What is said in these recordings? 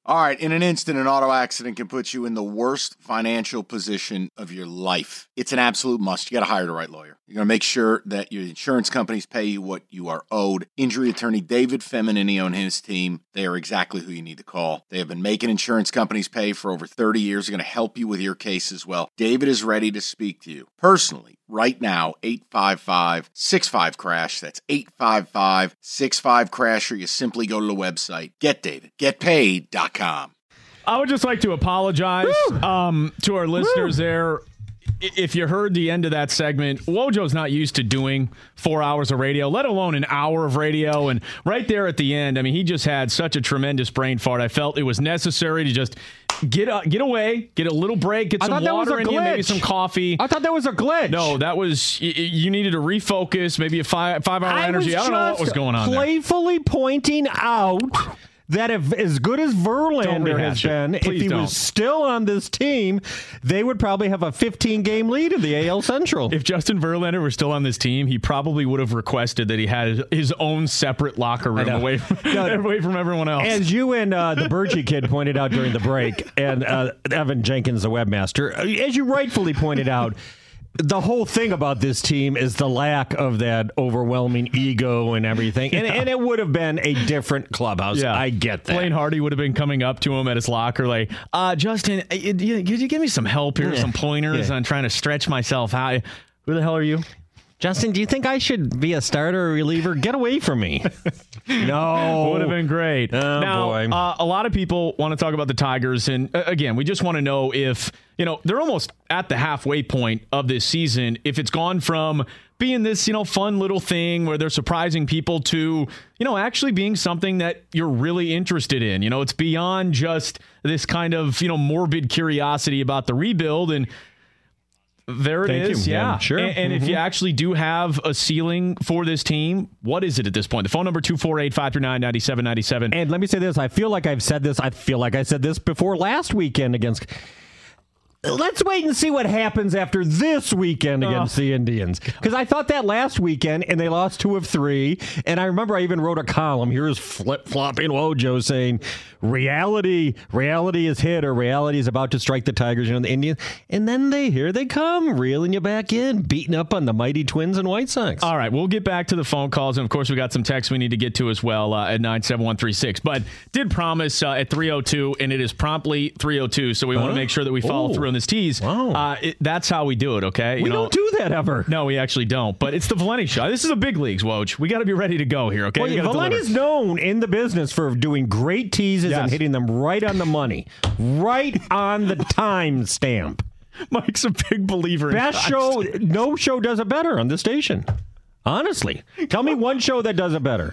All right, in an instant, an auto accident can put you in the worst financial position of your life. It's an absolute must. You got to hire the right lawyer. You're going to make sure that your insurance companies pay you what you are owed. Injury attorney David Feminini and his team, they are exactly who you need to call. They have been making insurance companies pay for over 30 years. They're going to help you with your case as well. David is ready to speak to you personally. Right now, 855-65-CRASH. That's 855-65-CRASH, or you simply go to the website, getdavidgetpaid.com. I would just like to apologize to our listeners there. If you heard the end of that segment, Wojo's not used to doing 4 hours of radio, let alone an hour of radio. And right there at the end, I mean, he just had such a tremendous brain fart. I felt it was necessary to just get away, get a little break, get some water in you, maybe some coffee. I thought that was a glitch. No, that was, you needed to refocus, maybe a 5 hour energy. I don't know what was going on there. Playfully pointing out that if as good as Verlander has been, if he was still on this team, they would probably have a 15-game lead in the AL Central. If Justin Verlander were still on this team, he probably would have requested that he had his own separate locker room away from everyone else. As you and the Burgee kid pointed out during the break, and Evan Jenkins, the webmaster, as you rightfully pointed out, the whole thing about this team is the lack of that overwhelming ego and everything. And it would have been a different clubhouse. Yeah. I get that. Blaine Hardy would have been coming up to him at his locker like, Justin, could you give me some help here, some pointers on trying to stretch myself out? Who the hell are you? Justin, do you think I should be a starter or reliever? Get away from me. No. Would have been great. Oh, now, boy. A lot of people want to talk about the Tigers. And again, we just want to know if, they're almost at the halfway point of this season. If it's gone from being this, fun little thing where they're surprising people to, actually being something that you're really interested in. It's beyond just this kind of, morbid curiosity about the rebuild. And there it is. Yeah, sure. And if you actually do have a ceiling for this team, what is it at this point? The phone number 248-539-9797. And let me say this. I feel like I've said this. I feel like I said this before last weekend against. Let's wait and see what happens after this weekend against the Indians. Because I thought that last weekend, and they lost 2 of 3. And I remember I even wrote a column. Here's flip-flopping Wojo saying, reality is hit, or reality is about to strike the Tigers, the Indians. And then here they come, reeling you back in, beating up on the mighty Twins and White Sox. All right, we'll get back to the phone calls. And, of course, we got some texts we need to get to as well at 97136. But did promise at 3:02, and it is promptly 3:02. So we want to make sure that we follow through on this tease. Wow. That's how we do it, okay? We don't do that ever. No, we actually don't. But it's the Valenti Show. This is a big leagues, Woj. We got to be ready to go here, okay? Well, Valenti's known in the business for doing great teases and hitting them right on the money. Right on the time stamp. Mike's a big believer in best show. No show does it better on this station. Honestly. Tell me one show that does it better.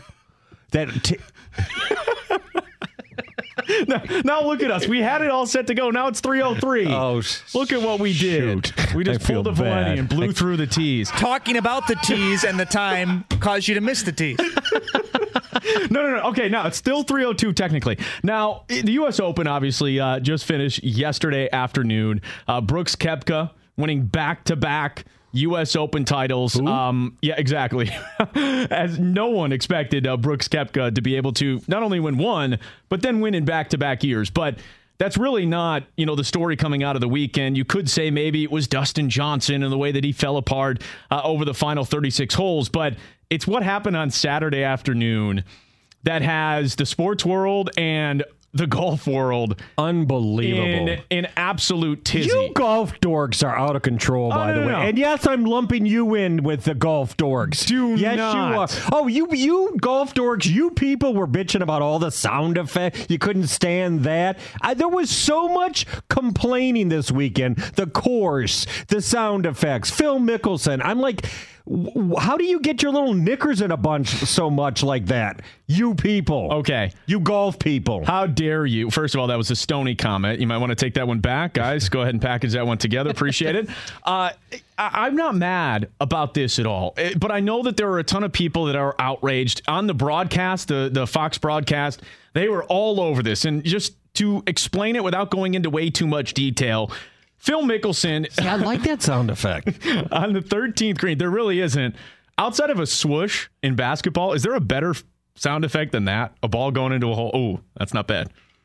Now look at us. We had it all set to go. Now it's 3:03. Oh, look at what we did. We just pulled a Valenti and blew through the tease. Talking about the tease and the time caused you to miss the tease. No. Okay, now it's still 3:02 technically. Now, the U.S. Open obviously just finished yesterday afternoon. Brooks Koepka winning back-to-back U.S. Open titles. Yeah, exactly. As no one expected Brooks Koepka to be able to not only win one, but then win in back-to-back years. But that's really not, the story coming out of the weekend. You could say maybe it was Dustin Johnson and the way that he fell apart over the final 36 holes. But it's what happened on Saturday afternoon that has the sports world and the golf world unbelievable in absolute tizzy. You golf dorks are out of control, by the way. No. And yes, I'm lumping you in with the golf dorks. Yes, not. You are. Oh, you golf dorks, you people were bitching about all the sound effects. You couldn't stand that. There was so much complaining this weekend. The course, the sound effects, Phil Mickelson. I'm like, how do you get your little knickers in a bunch so much like that? You people. Okay. You golf people. How dare you? First of all, that was a stony comment. You might want to take that one back, guys. Go ahead and package that one together. Appreciate it. I'm not mad about this at all, but I know that there are a ton of people that are outraged on the broadcast, the Fox broadcast. They were all over this. And just to explain it without going into way too much detail, Phil Mickelson. See, I like that sound effect. On the 13th green, there really isn't. Outside of a swoosh in basketball, is there a better sound effect than that? A ball going into a hole. Oh, that's not bad.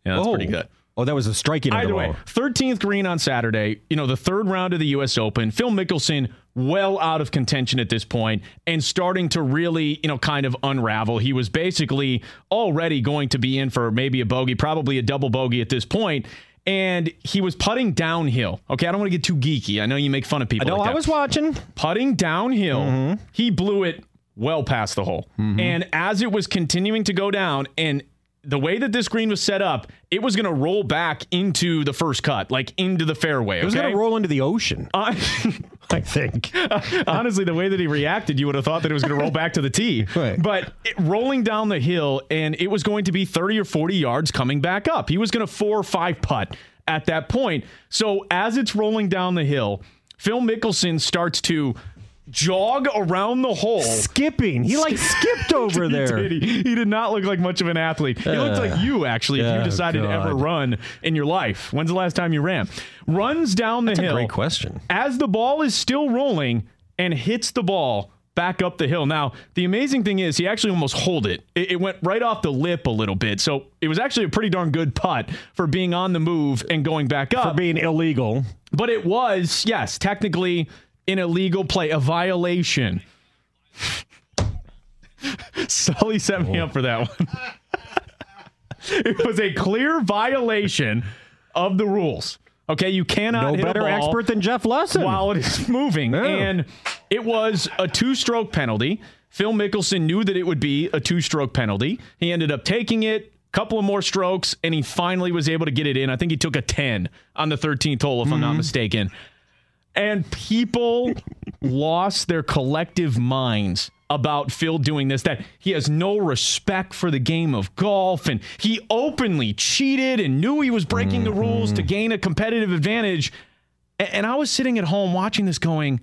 Yeah, that's pretty good. Oh, that was a striking Either interval. way, 13th green on Saturday, the third round of the U.S. Open. Phil Mickelson well out of contention at this point and starting to really, kind of unravel. He was basically already going to be in for maybe a bogey, probably a double bogey at this point. And he was putting downhill. Okay, I don't want to get too geeky. I know you make fun of people. I was watching. Putting downhill, he blew it well past the hole. And as it was continuing to go down, and the way that this green was set up, it was going to roll back into the first cut, like into the fairway. It was going to roll into the ocean, I think. Honestly, the way that he reacted, you would have thought that it was going to roll back to the tee. Right. But rolling down the hill, and it was going to be 30 or 40 yards coming back up. He was going to 4 or 5 putt at that point. So as it's rolling down the hill, Phil Mickelson starts to jog around the hole. Skipping. He skipped over there. He did not look like much of an athlete. He looked like you, actually, if you decided to ever run in your life. When's the last time you ran? Runs down the hill. That's a great question. As the ball is still rolling and hits the ball back up the hill. Now, the amazing thing is he actually almost holed it. It went right off the lip a little bit. So it was actually a pretty darn good putt for being on the move and going back up. For being illegal. But it was, yes, technically an illegal play, a violation. Sully set me up for that one. It was a clear violation of the rules. Okay, you cannot hit better a ball expert than Jeff Lesson while it is moving. Yeah. And it was a 2-stroke penalty. Phil Mickelson knew that it would be a 2-stroke penalty. He ended up taking it, couple of more strokes, and he finally was able to get it in. I think he took a 10 on the 13th hole, if I'm not mistaken. And people lost their collective minds about Phil doing this, that he has no respect for the game of golf, and he openly cheated and knew he was breaking the rules to gain a competitive advantage. And I was sitting at home watching this going,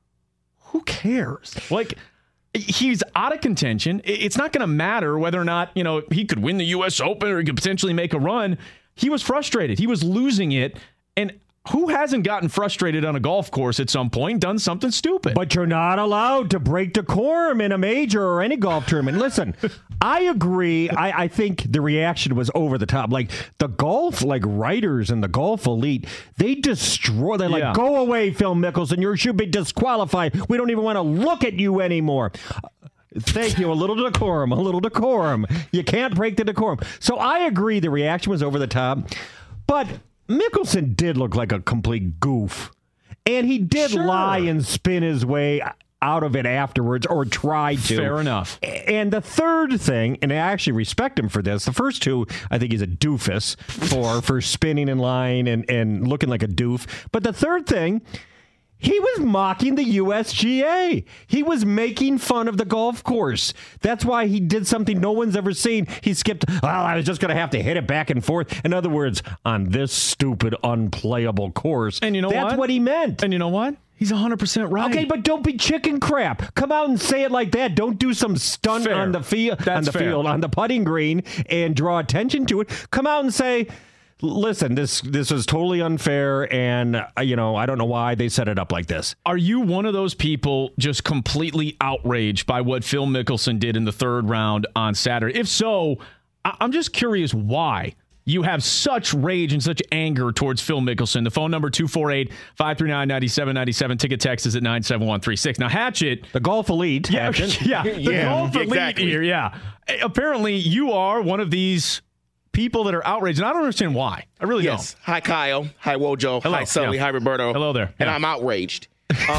who cares? Like, he's out of contention. It's not going to matter whether or not, he could win the U.S. Open or he could potentially make a run. He was frustrated. He was losing it. And who hasn't gotten frustrated on a golf course at some point, done something stupid? But you're not allowed to break decorum in a major or any golf tournament. Listen, I agree. I think the reaction was over the top. Like the golf, writers and the golf elite, they destroy. They're go away, Phil Mickelson. You should be disqualified. We don't even want to look at you anymore. Thank you. A little decorum. A little decorum. You can't break the decorum. So I agree the reaction was over the top. But Mickelson did look like a complete goof. And he did lie and spin his way out of it afterwards, or tried to. Fair enough. And the third thing, and I actually respect him for this, the first two, I think he's a doofus for spinning and lying and looking like a doof. But the third thing, he was mocking the USGA. He was making fun of the golf course. That's why he did something no one's ever seen. He skipped, I was just going to have to hit it back and forth. In other words, on this stupid, unplayable course. And that's what he meant. And you know what? He's 100% right. Okay, but don't be chicken crap. Come out and say it like that. Don't do some stunt on the field, on the putting green, and draw attention to it. Come out and say, listen, this is totally unfair, and I don't know why they set it up like this. Are you one of those people just completely outraged by what Phil Mickelson did in the third round on Saturday? If so, I'm just curious why you have such rage and such anger towards Phil Mickelson. The phone number 248-539-9797. Ticket text is at 97136. Now, Hatchet, the golf elite. Hatchet. Golf elite here. Yeah. Apparently, you are one of these people that are outraged, and I don't understand why. I really don't. Hi, Kyle. Hi, Wojo. Hello. Hi, Sully. Hi, Roberto. Hello there. And I'm outraged.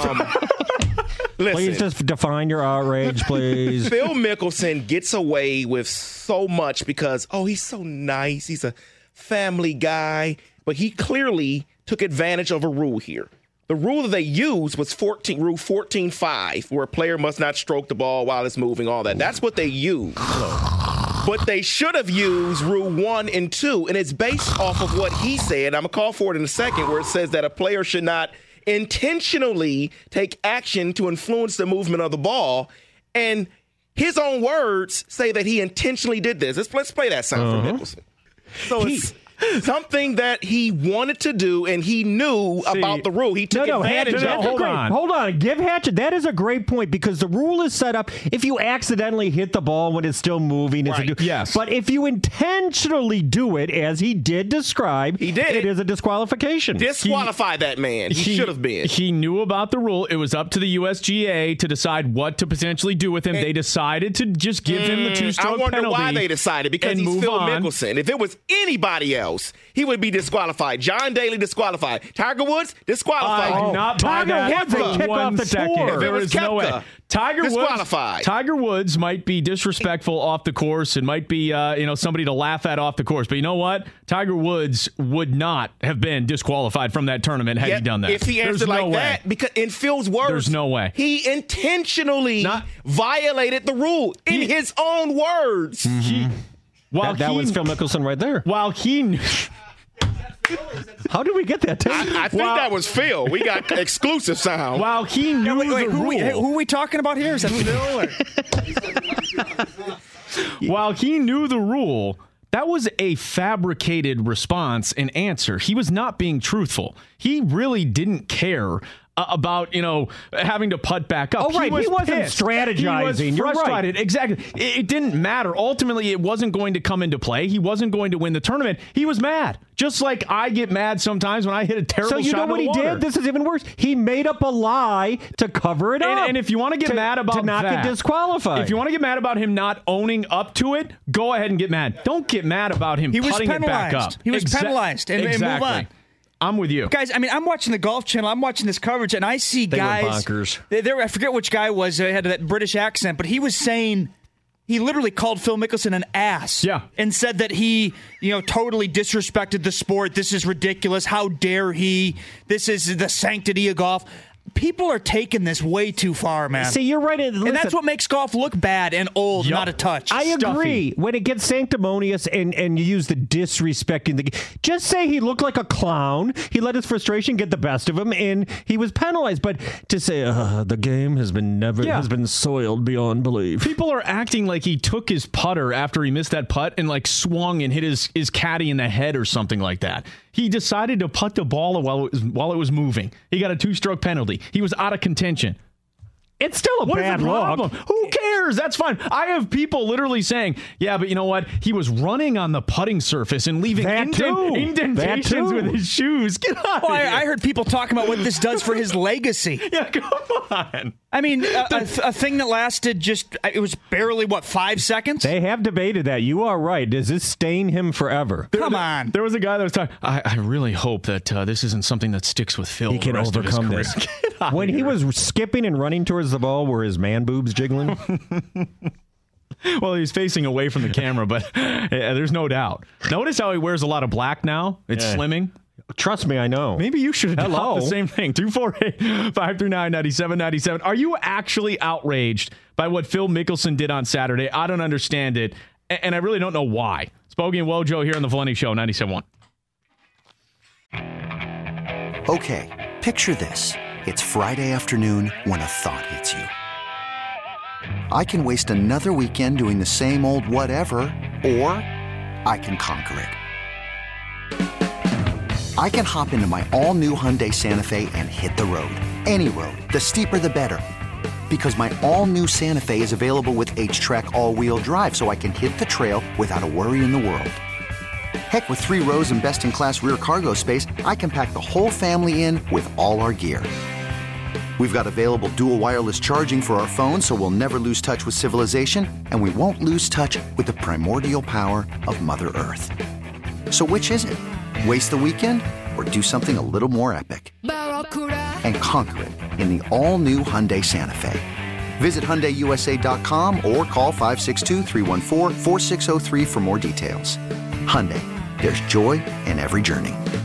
Listen, please just define your outrage, please. Phil Mickelson gets away with so much because, he's so nice. He's a family guy. But he clearly took advantage of a rule here. The rule that they used was Rule 14.5, where a player must not stroke the ball while it's moving, all that. That's what they used. But they should have used Rule 1 and 2, and it's based off of what he said. I'm going to call for it in a second, where it says that a player should not intentionally take action to influence the movement of the ball. And his own words say that he intentionally did this. Let's play that sound from Mickelson. So something that he wanted to do, and he knew about the rule. He took advantage of it. Hold on. Give Hatchet. That is a great point because the rule is set up if you accidentally hit the ball when it's still moving. Yes. But if you intentionally do it, as he did describe, it is a disqualification. Disqualify that man. He should have been. He knew about the rule. It was up to the USGA to decide what to potentially do with him. They decided to just give him the 2-stroke penalty. I wonder why they decided, because he's Phil Mickelson. If it was anybody else, he would be disqualified. John Daly disqualified. Tiger Woods disqualified. Tiger Woods a kick off the tour. There was no way. Tiger Woods might be disrespectful off the course and might be somebody to laugh at off the course. But you know what? Tiger Woods would not have been disqualified from that tournament had he done that. If he answered that, because in Phil's words, there's no way. He intentionally violated the rule in his own words. That was Phil Mickelson right there. While he knew. How did we get that tape? I think that was Phil. We got exclusive sound. While he knew the rule. Who are we talking about here? Is that Phil? While he knew the rule, that was a fabricated response and answer. He was not being truthful. He really didn't care about having to putt back up. Oh, right. He wasn't pissed. strategizing. He was You're frustrated. right. Exactly. It didn't matter. Ultimately, it wasn't going to come into play. He wasn't going to win the tournament. He was mad. Just like I get mad sometimes when I hit a terrible shot. So you know what he did? This is even worse. He made up a lie to cover it up. And if you want to get mad about to not get disqualified. If you want to get mad about him not owning up to it, go ahead and get mad. Don't get mad about him putting it back up. He was penalized. And move on. I'm with you. Guys, I mean, I'm watching the Golf Channel. I'm watching this coverage, and I see guys. Went bonkers. I forget which guy was. Had that British accent, but he was saying. He literally called Phil Mickelson an ass. Yeah. And said that he, totally disrespected the sport. This is ridiculous. How dare he? This is the sanctity of golf. People are taking this way too far, man. See, you're right. And that's what makes golf look bad and old, not a touch. I agree. When it gets sanctimonious and you use the disrespecting, just say he looked like a clown. He let his frustration get the best of him, and he was penalized. But to say the game has been soiled beyond belief. People are acting like he took his putter after he missed that putt and swung and hit his caddy in the head or something like that. He decided to putt the ball while it was moving. He got a 2-stroke penalty. He was out of contention. It's still a bad look. Who cares? That's fine. I have people literally saying, yeah, but you know what? He was running on the putting surface and leaving indentations with his shoes. Get out of here. I heard people talking about what this does for his legacy. Yeah, come on. I mean, a thing that lasted it was barely, 5 seconds? They have debated that. You are right. Does this stain him forever? Come on. There was a guy that was talking, I really hope that this isn't something that sticks with Phil. He can overcome this. When he was skipping and running towards the ball, were his man boobs jiggling? Well, he's facing away from the camera, but there's no doubt. Notice how he wears a lot of black now? It's slimming. Trust me, I know. Maybe you should have the same thing. 248-539-9797. Are you actually outraged by what Phil Mickelson did on Saturday? I don't understand it, and I really don't know why. Spogie and Wojo here on the Valenti Show, 97.1. Okay, picture this. It's Friday afternoon when a thought hits you. I can waste another weekend doing the same old whatever, or I can conquer it. I can hop into my all-new Hyundai Santa Fe and hit the road. Any road. The steeper, the better. Because my all-new Santa Fe is available with H-Track all-wheel drive, so I can hit the trail without a worry in the world. Heck, with 3 rows and best-in-class rear cargo space, I can pack the whole family in with all our gear. We've got available dual wireless charging for our phones, so we'll never lose touch with civilization, and we won't lose touch with the primordial power of Mother Earth. So which is it? Waste the weekend or do something a little more epic? And conquer it in the all-new Hyundai Santa Fe. Visit HyundaiUSA.com or call 562-314-4603 for more details. Hyundai, there's joy in every journey.